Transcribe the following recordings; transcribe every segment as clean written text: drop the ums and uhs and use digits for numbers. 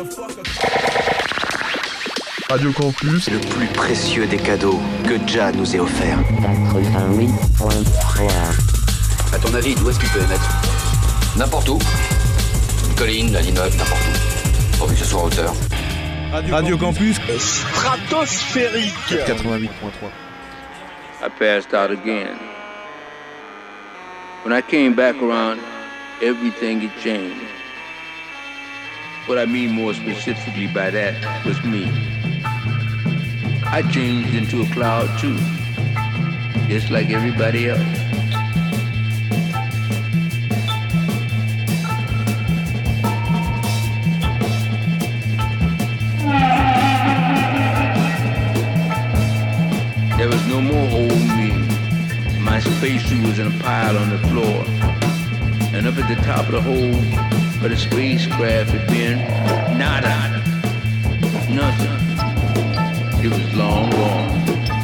Radio Campus, le plus précieux des cadeaux que Jah nous ait offert. À ton avis, d'où est-ce qu'il peut émettre? N'importe où. Une colline, un immeuble, n'importe où. Pourvu que ce soit en hauteur. Radio Campus, stratosphérique. 88.3. I passed out again. When I came back around, everything had changed. What I mean more specifically by that was me. I changed into a cloud too, just like everybody else. There was no more holding me. My spacesuit was in a pile on the floor. And up at the top of the hole where the spacecraft had been, nada. Nothing. It was long gone.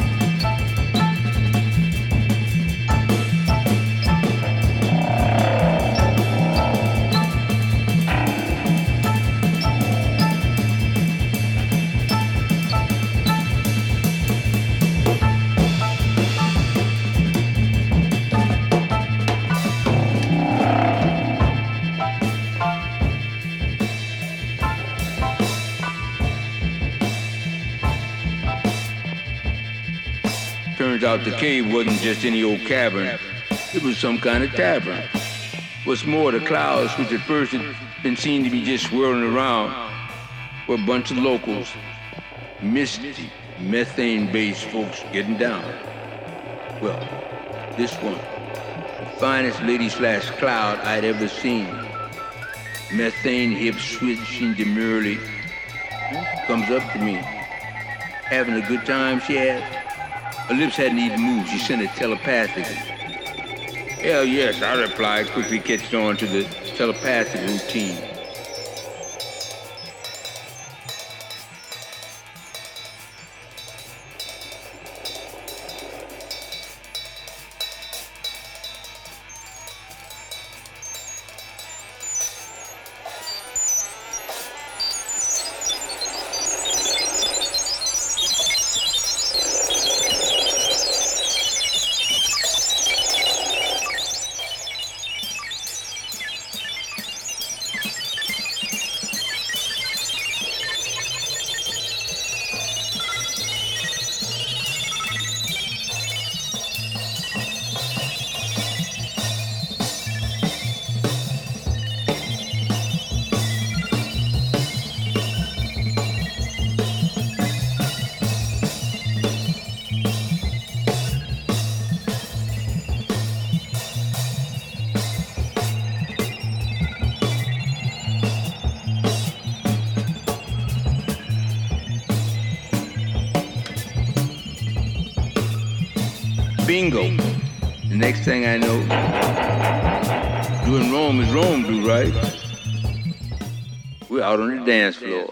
Turns out the cave wasn't just any old cavern. It was some kind of tavern. What's more, the clouds, which at first had been seen to be just swirling around, were a bunch of locals. Misty, methane-based folks getting down. Well, this one, the finest lady/cloud I'd ever seen. Methane hips switching demurely. Comes up to me. Having a good time, she asked. Her lips hadn't even moved. She sent it telepathically. Hell yes, I replied, quickly catching on to the telepathic routine. Bingo. The next thing I know, doing Rome as Rome do, right? We're out on the dance floor.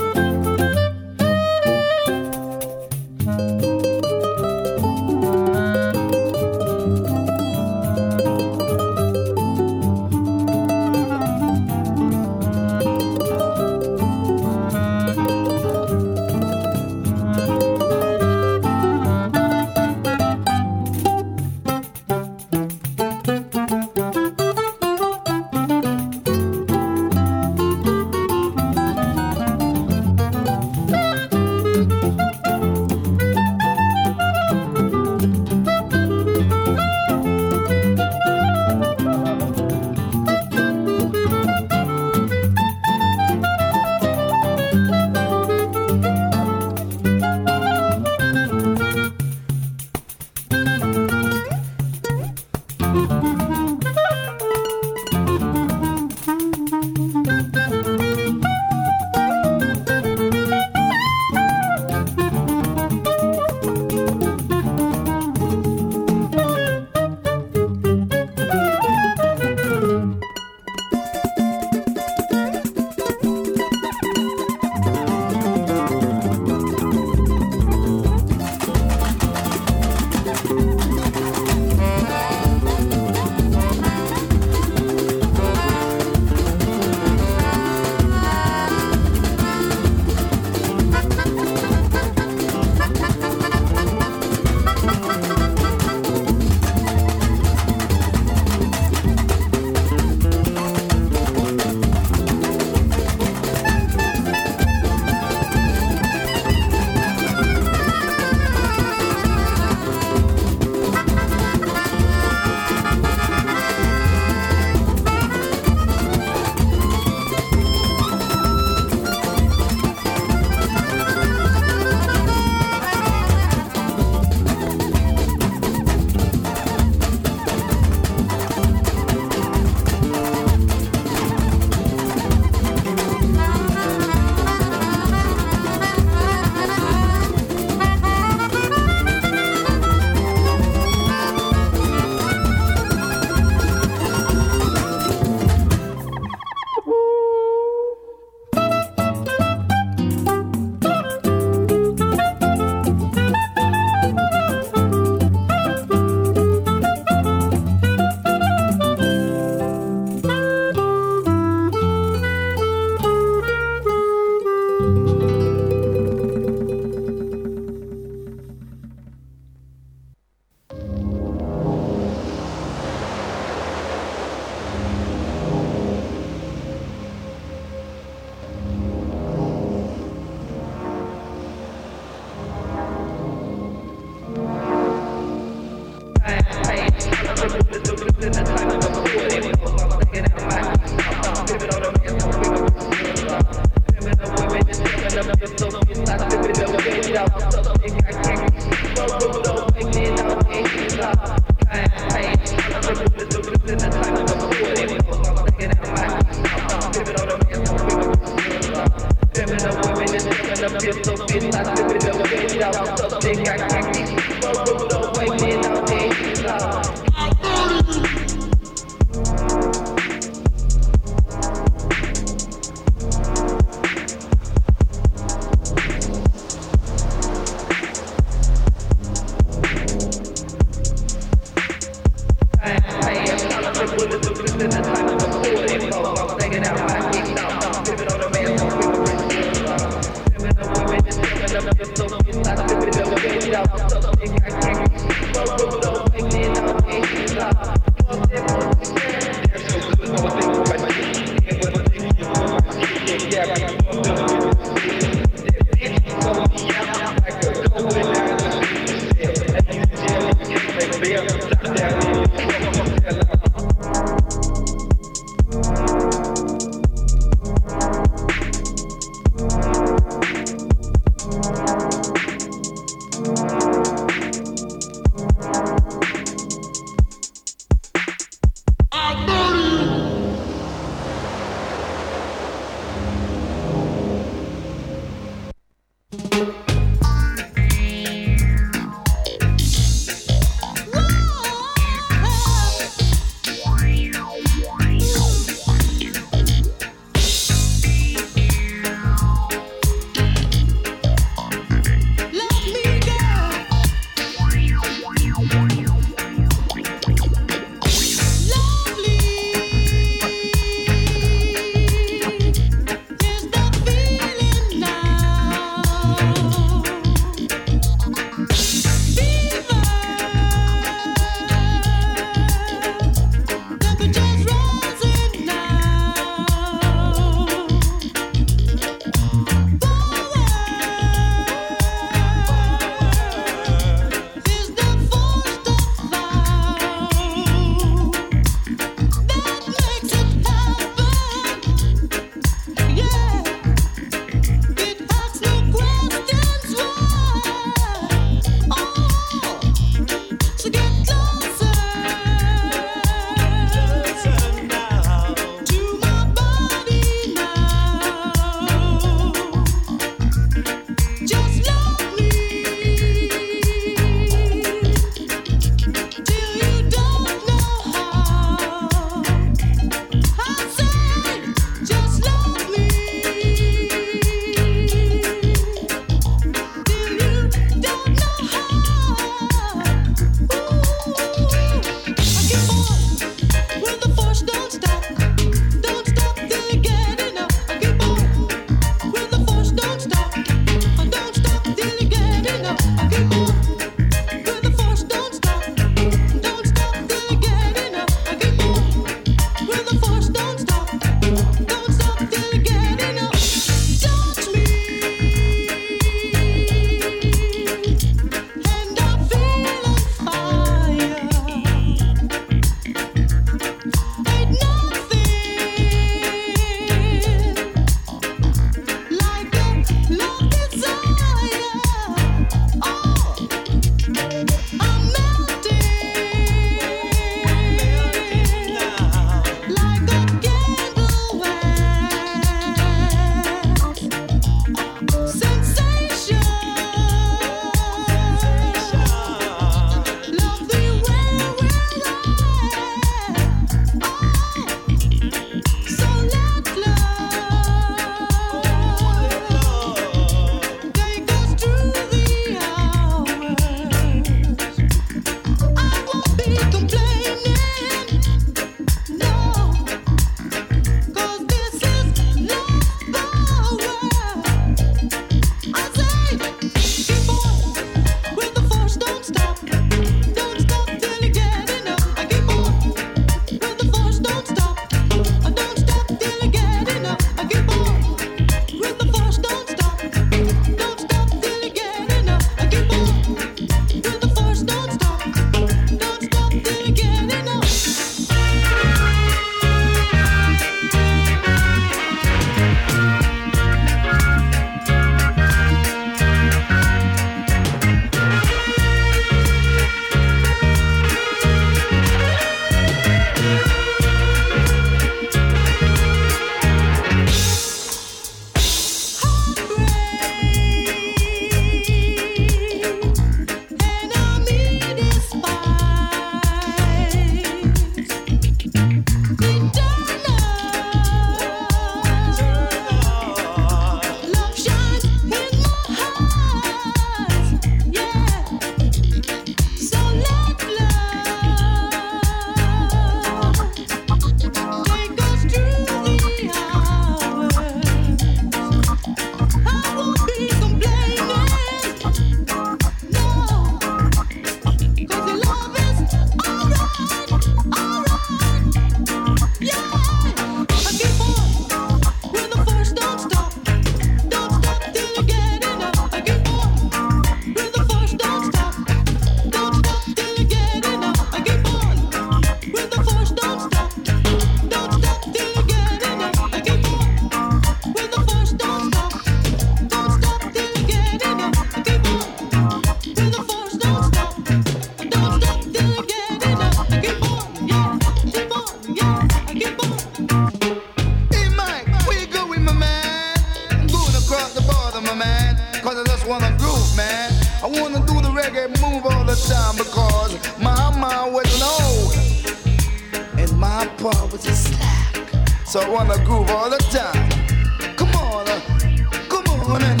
cause I just wanna groove, man. I wanna do the reggae move all the time because my mama was low and my pa was a slack. So I wanna groove all the time. Come on, and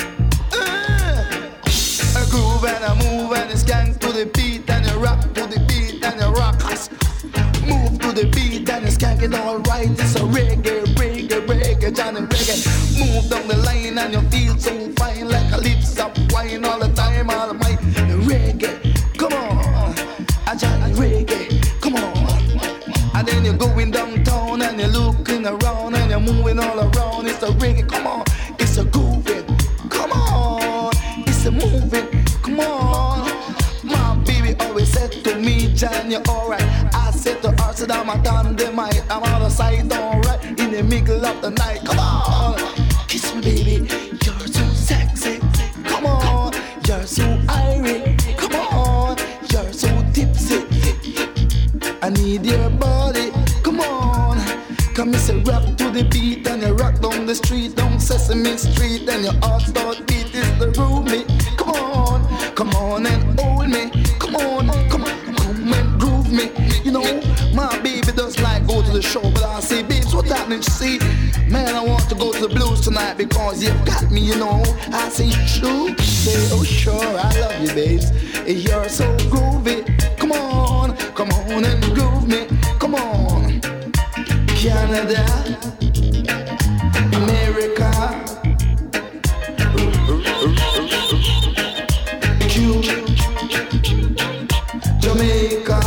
I groove and I move and I skank to the beat and I rock to the beat and I rock. Move to the beat and it's skanking all right. It's a reggae, Johnny reggae. Move down the line and you feel so fine like a lips up wine all the time. All my reggae, come on, a Johnny reggae, come on. And then you're going downtown and you're looking around and you're moving all around. It's a reggae, come on, it's a grooving, come on, it's a moving, come on. My baby always said to me, John, you're alright. I said to her, said I'm a dynamite. I'm out of sight, alright, in the middle of the night. Come on, kiss me, baby. You're so sexy. Come on, you're so irie. Come on, you're so tipsy. I need your body. Come on, come and say rock to the beat and you rock down the street, down Sesame Street, and your heart start beat is the room. Come on and hold me. Come on and groove me. You know, my baby does like go to the show, but I say, babes, what's happening? She say, man, I want to go to the blues tonight because you got me, you know. I say, true. Say, oh sure, I love you, babes. You're so groovy. Come on and groove me. Come on, Canada, America, Cuba, Jamaica,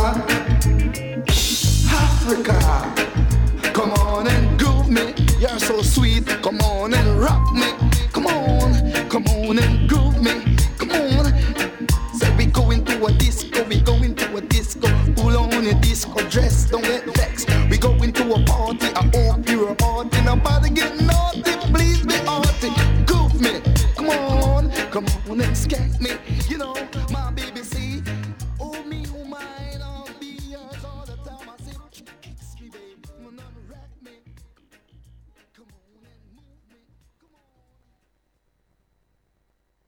Africa. Come on and groove me. You're so sweet. Come on and rock me. Come on and groove me. Come on. So we go into a disco. Pull on your disco dress. Don't get vexed. We go into a party. I hope you're a party. Nobody get naughty. Please be arty. Groove me. Come on and skank me. You know, my baby see. Oh me, oh mine, I'll be yours all the time. I say, kiss me, baby, come on and rock me. Come on and move me. Come on.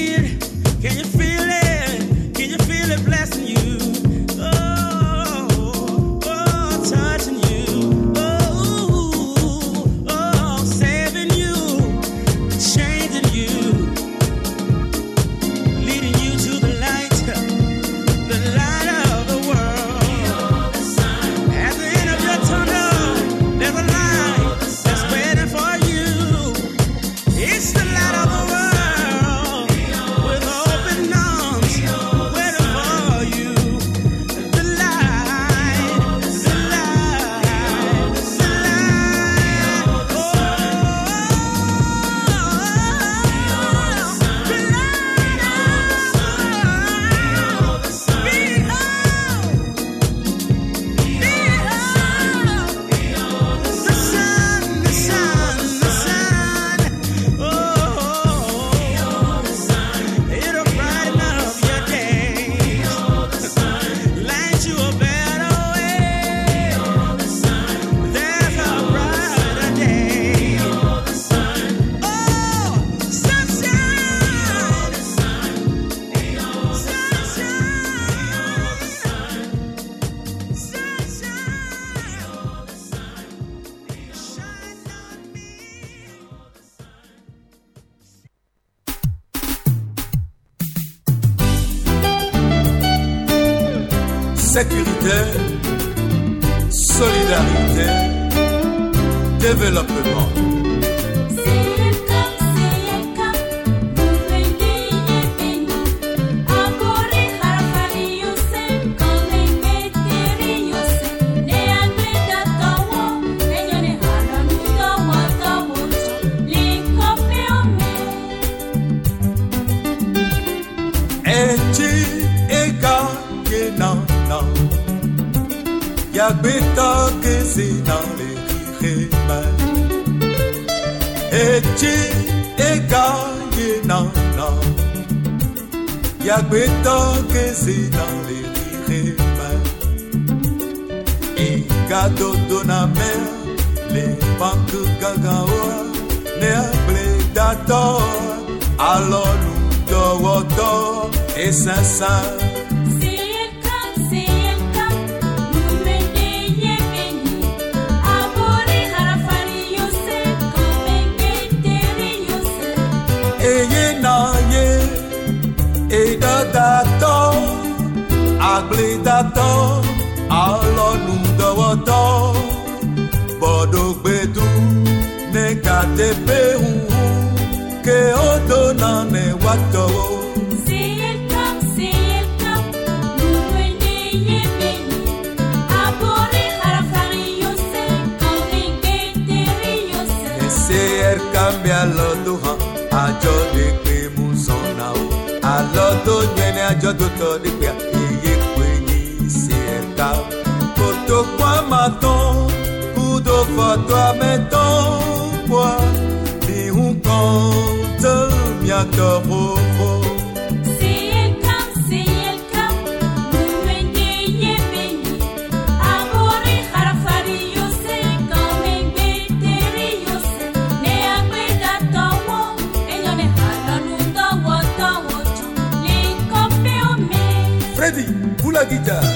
Sécurité, solidarité, développement. Yagbeta kezi na le rima Echi ega ye na Yagbeta kezi na le rima Ega dodo na mer Le banque gagawa Ne able dato Alors nous dowoto Et ça Dato, agli dato, allo nudo voto, bodo bedu, ne kate pehu, ke odona ne wato. See it come, nuende yebeni, abore harafari yose, kongengete yose. Ese cambia lo duha, ajo de kemusonao. Alodo nyene ajodo to de pia iye kwenyi serka koto kwa maton kudo foto ameton kwa ni un compte mia tobo See it come, nuende yebeni, abore harafari yose, kongengete yose, ne akweda tomo, enyone halanudo woto. Freddy, pour la guitare.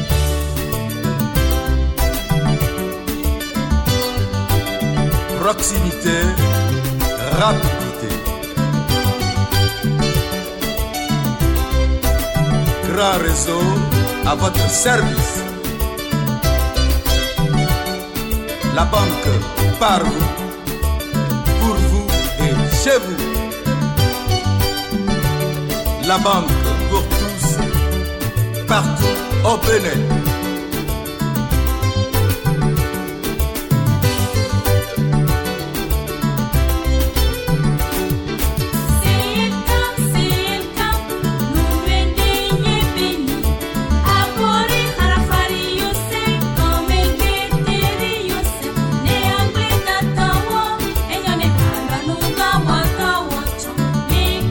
Proximité, rapidité. Grand réseau à votre service. La banque par vous, pour vous et chez vous. La banque pour tous. Partout au Bénin.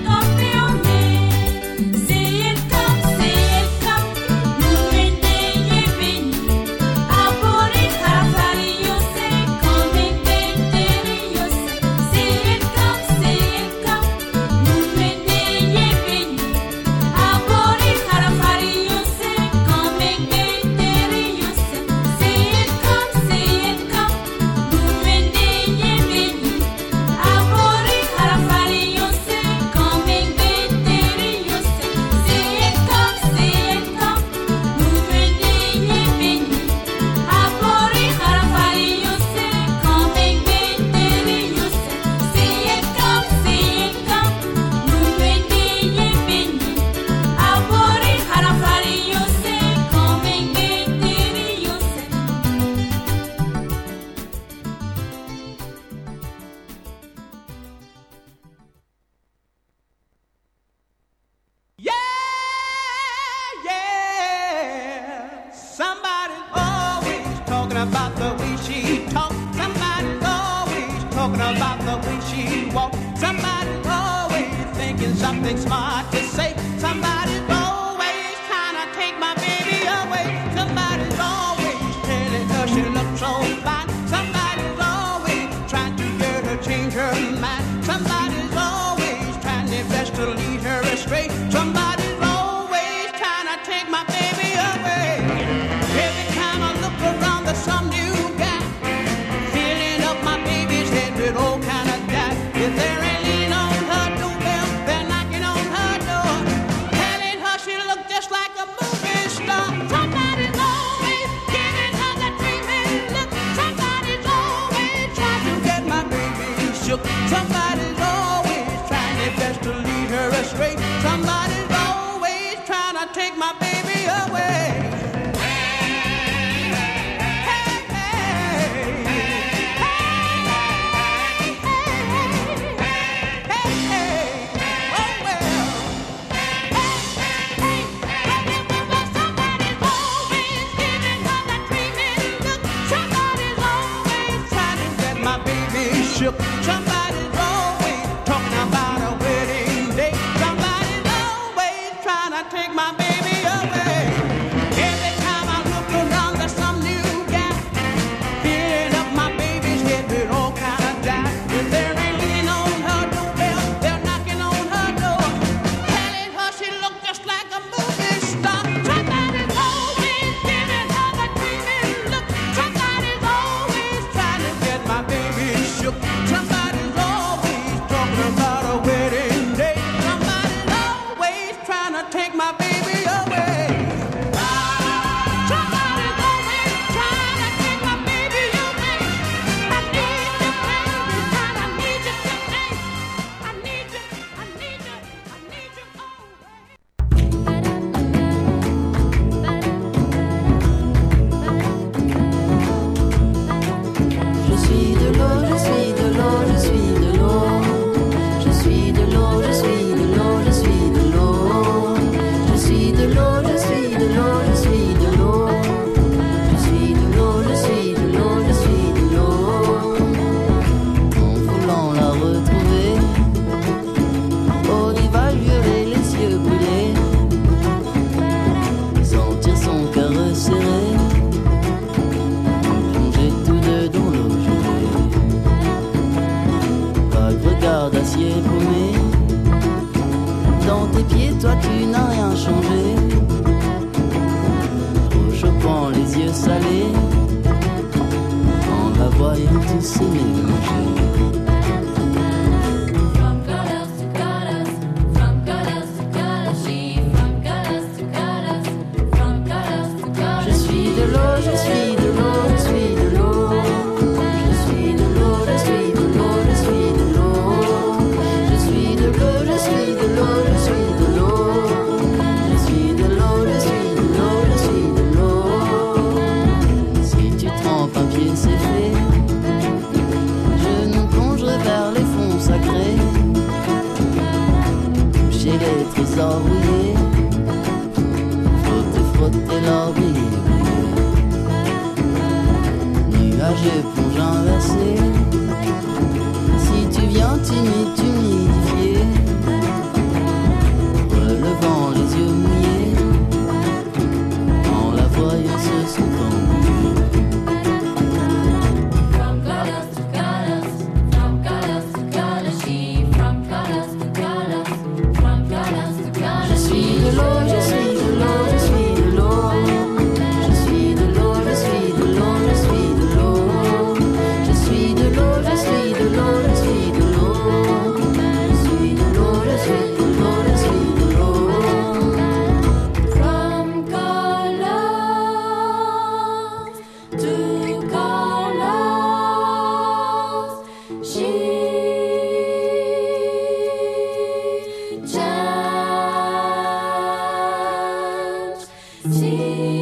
See it come, something smart to say. Somebody's always trying to take my baby away. Somebody's always telling her she looks so fine. Somebody's always trying to get her change her mind. Somebody's always trying their best to lead her astray. Somebody's always trying to take my baby away. Every time I look around, there's some new guy filling up my baby's head with all kind of doubt. If there ain't lean on her doorbell, they're knocking on her door, telling her she look just like a movie star. Somebody's always giving her that dreaming look. Somebody's always trying to get my baby shook. Somebody's always trying their best to lead her astray. Somebody's always trying to take my baby away. Shook. Somebody's always talking about a wedding day. Somebody's always trying to take my baby away. Every time I look around, there's some new guy filling up my baby's head with all kind of doubt. If they're ringing on her doorbell, they're knocking on her door, telling her she look just like a movie star. Somebody's always giving her that dreaming look. Somebody's always trying to get my baby shook. Somebody's always talking about a wedding day. Somebody's always trying to take my baby away. Somebody's always trying to take my baby away. I need you, baby, and I need you today. I need you, I need you, I need you always. Je suis de l'eau, je suis de l'eau, je suis de l'eau. Je suis de l'eau, je suis de l'eau, je suis de l'eau. Je suis de l'eau, je suis de l'eau, je suis de l'eau. Je suis de l'eau, je suis de l'eau, je suis de l'eau. En voulant la retrouver, au rivage violet, les yeux brûlés, sentir son cœur serré, plonger tous deux dans l'eau gelée. Vague regard d'acier paumé, dans tes pieds, toi tu n'as rien changé. Trop chopant, les yeux salés, en la voyant tous se mélanger. From colors to colors, from colors to colors, she from colors to colors, from colors to colors. Je suis de l'eau, je suis de l'eau, je suis de l'eau. Je suis de l'eau, je suis de l'eau, je suis de l'eau. Je suis de l'eau, je suis de l'eau, je suis de l'eau. Je suis de l'eau, je suis de l'eau, je suis de l'eau. Si tu trempes un pied, c'est fait. Je nous plongerai vers les fonds sacrés. Toucher les trésors rouillés. Frotter, frotter l'or briller, briller. Nuages et plonge inversé. Si tu viens t'humidifier, relevant les yeux mouillés, en la voyant se sont embrouillés. From colors to colors, from colors to colors, she from colors to colors, from colors to colors. Je suis de l'eau, je suis de l'eau, je suis de l'eau. Je suis de l'eau, je suis de l'eau, je suis de l'eau. Je suis de l'eau, je suis de l'eau, je suis de l'eau. Je suis de l'eau, je suis de l'eau, je suis de l'eau. From colors to colors, she change, she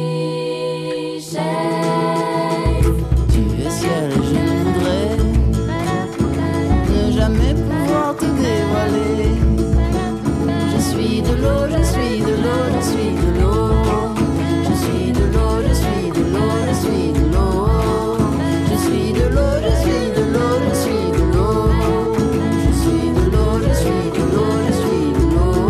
shakes. Tu es ciel et je voudrais ne jamais pouvoir te dévoiler. Je suis de l'eau, je suis de l'eau, je suis de l'eau. Je suis de l'eau, je suis de l'eau, je suis de l'eau. Je suis de l'eau, je suis de l'eau, je suis de l'eau. Je suis de l'eau, je suis de l'eau, je suis de l'eau.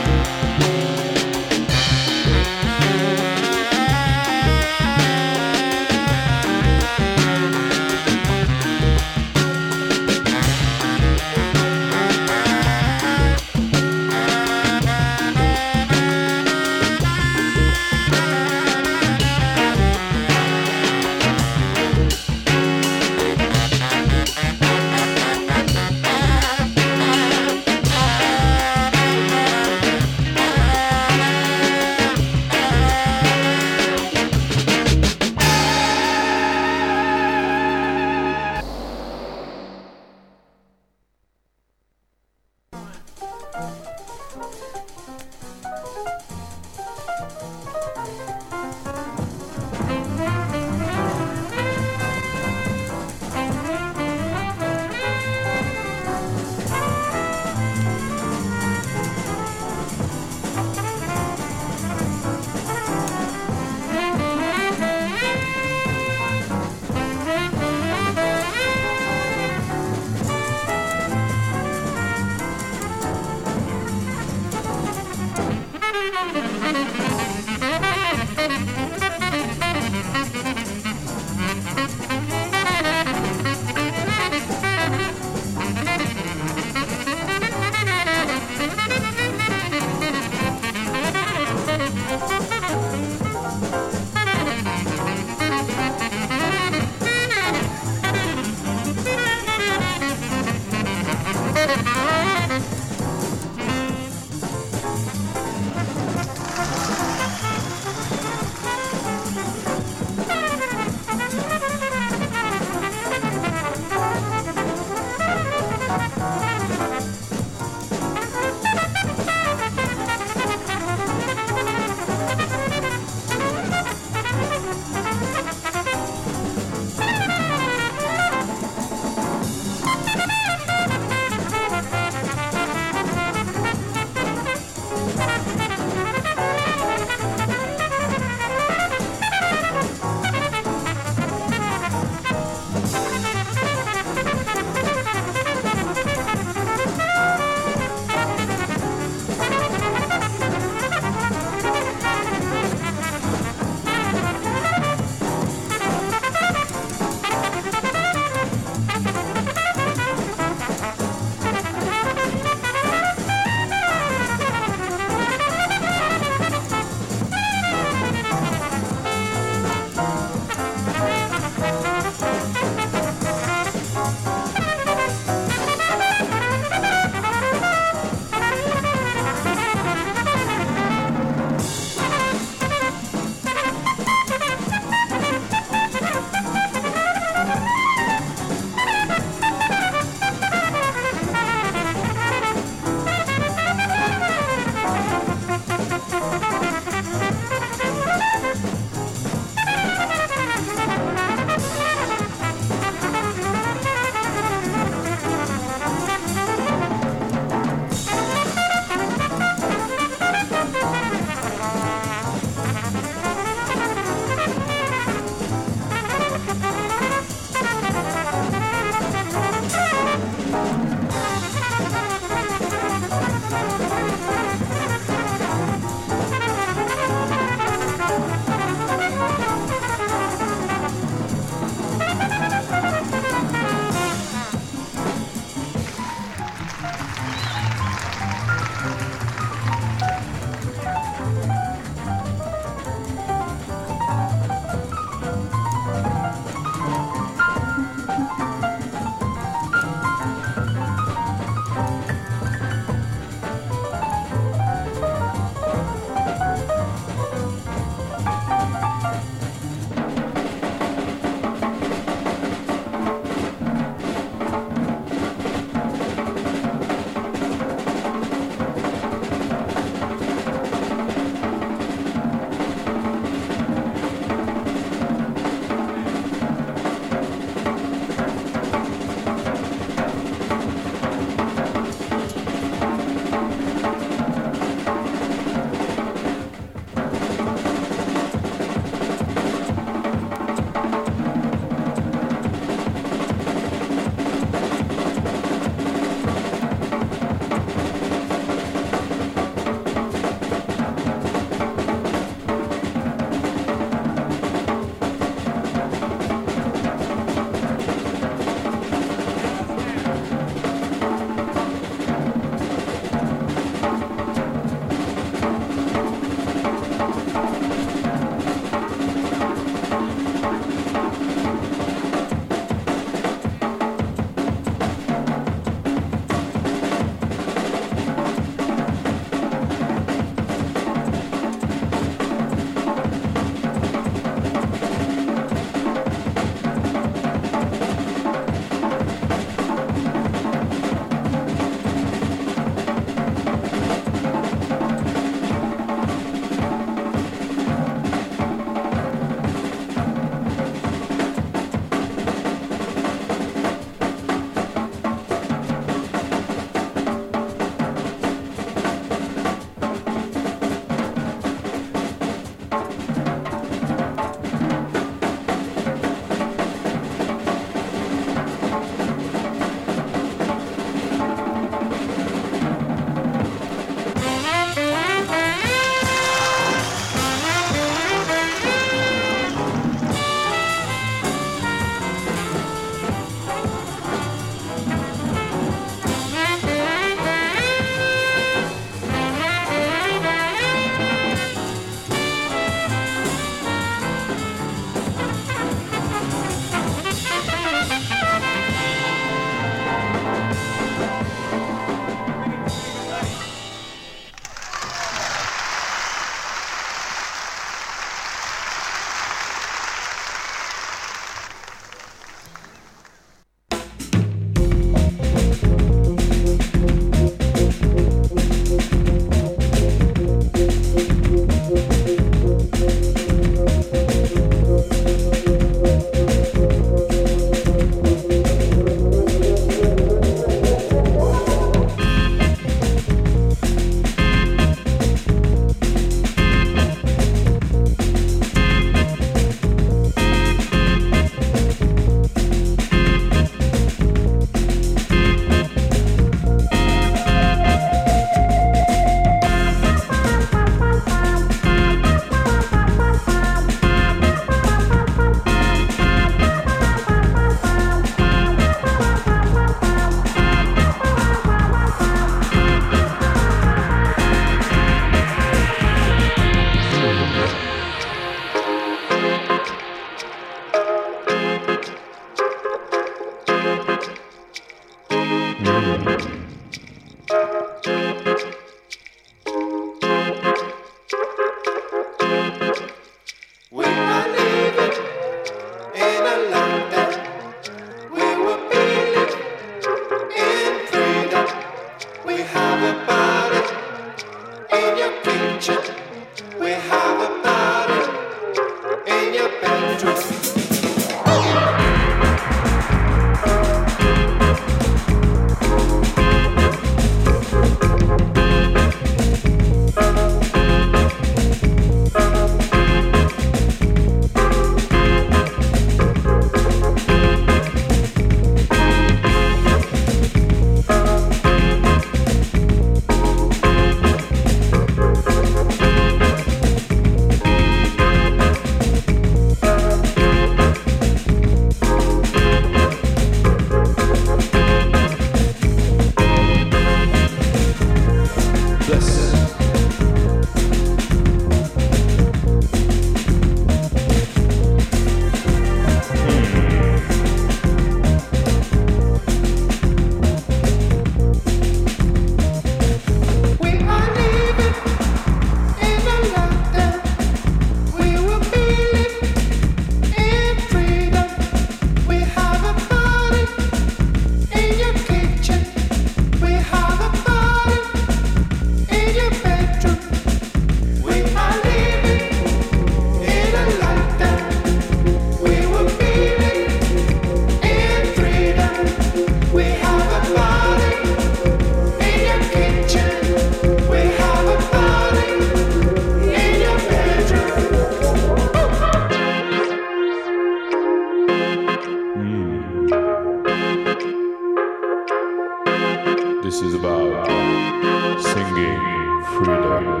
This is about singing freedom.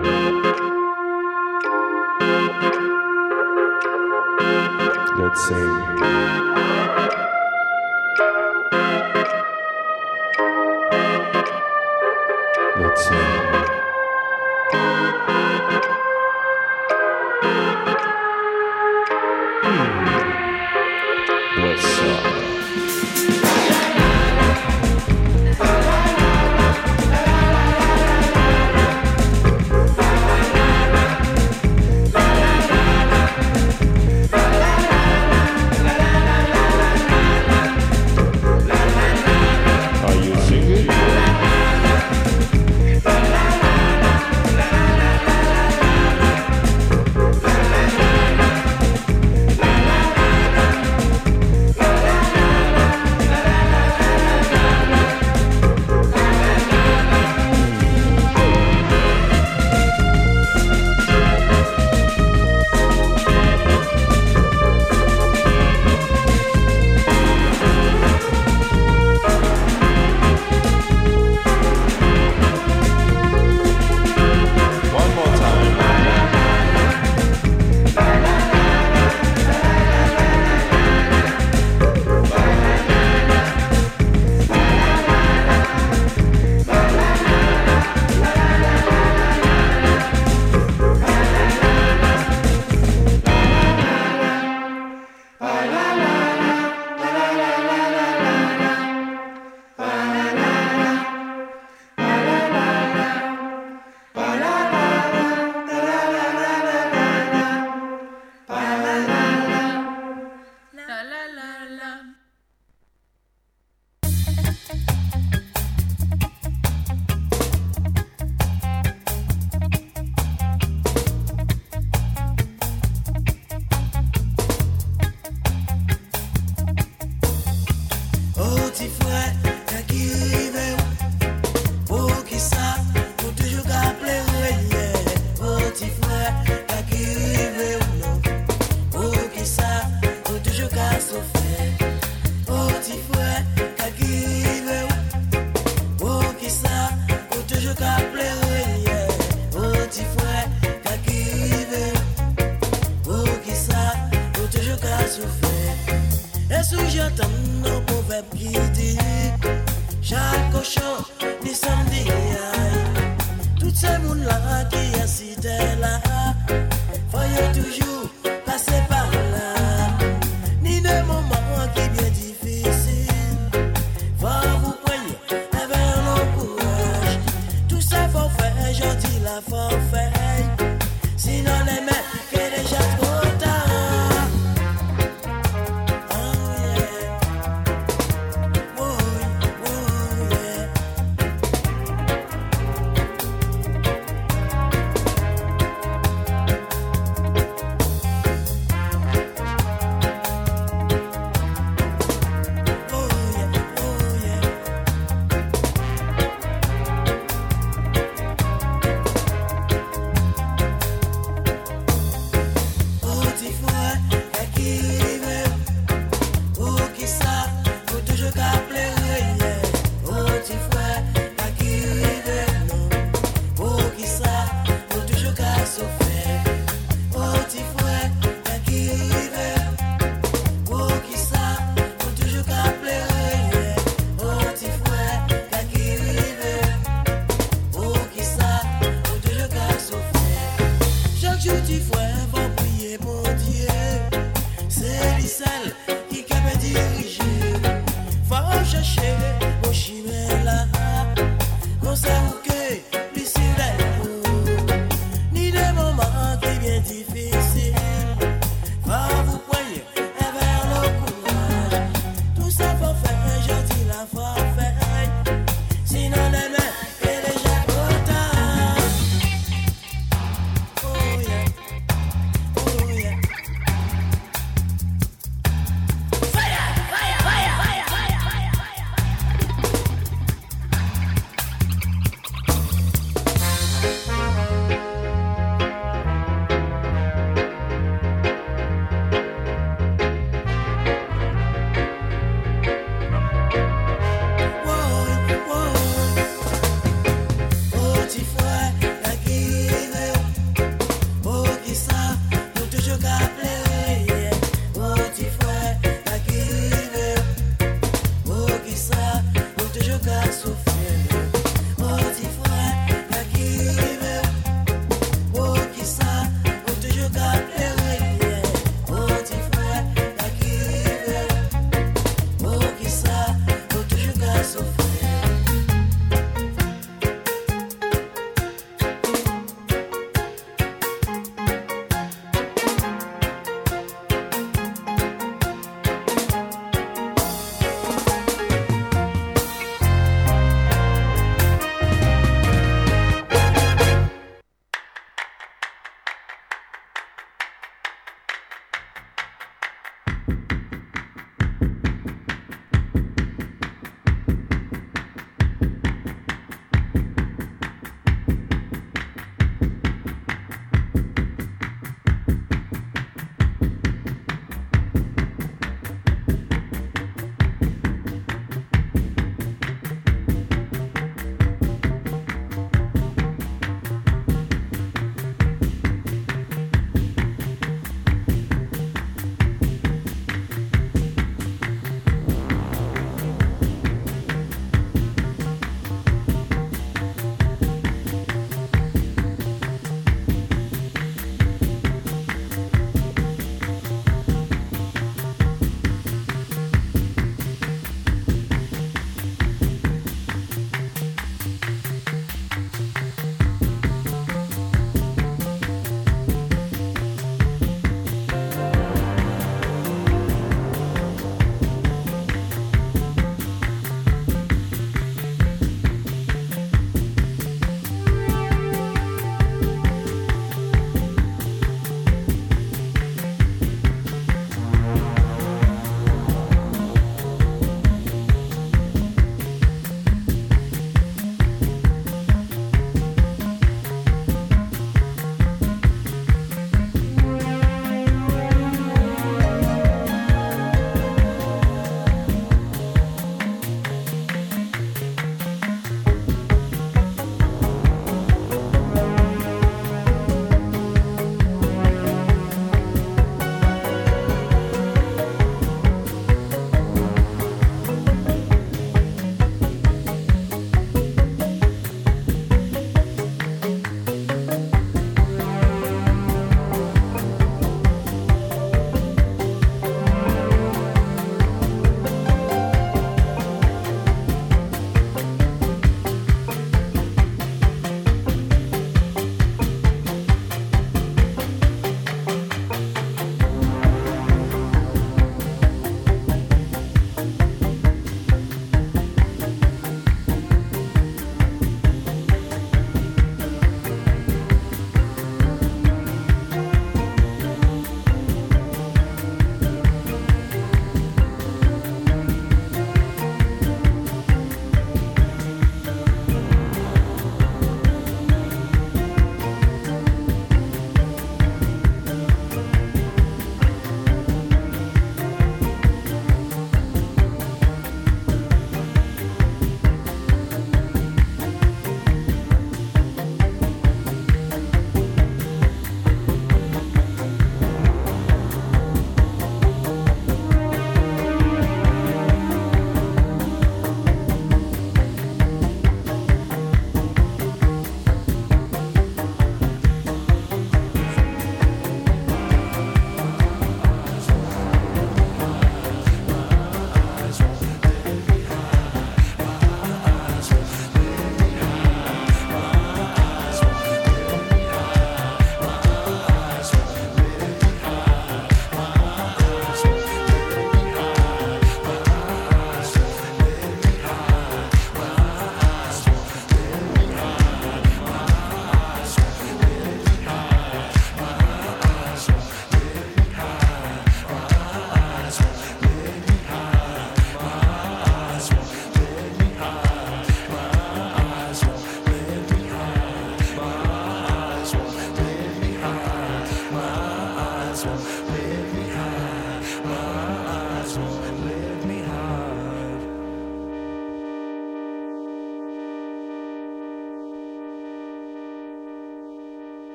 Let's sing. Let's sing. Bless up.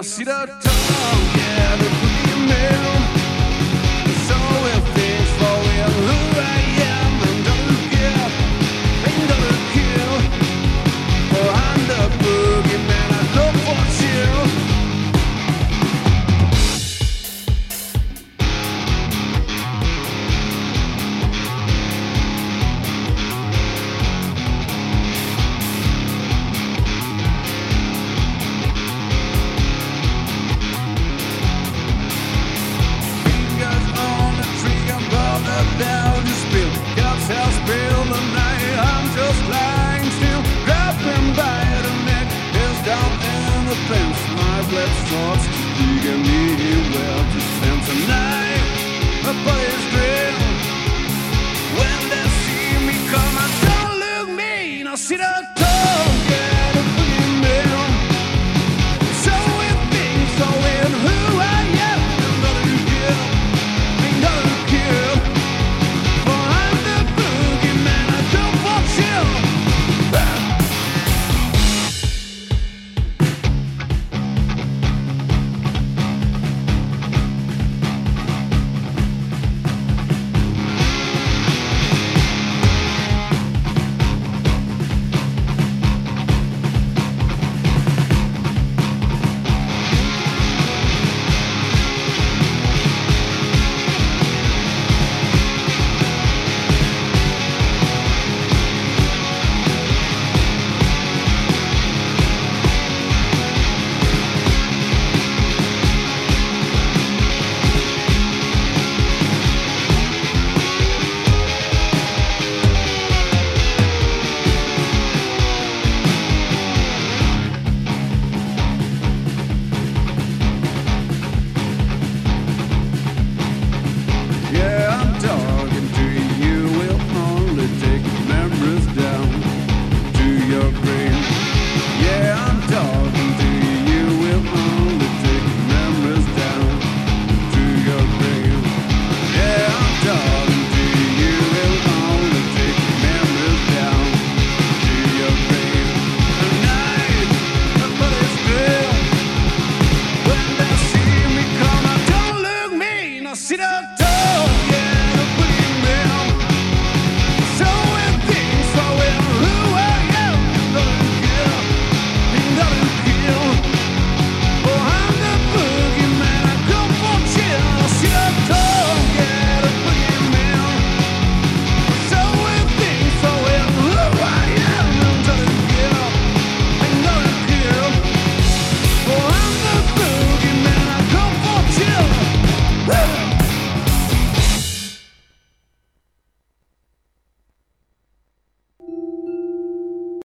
see the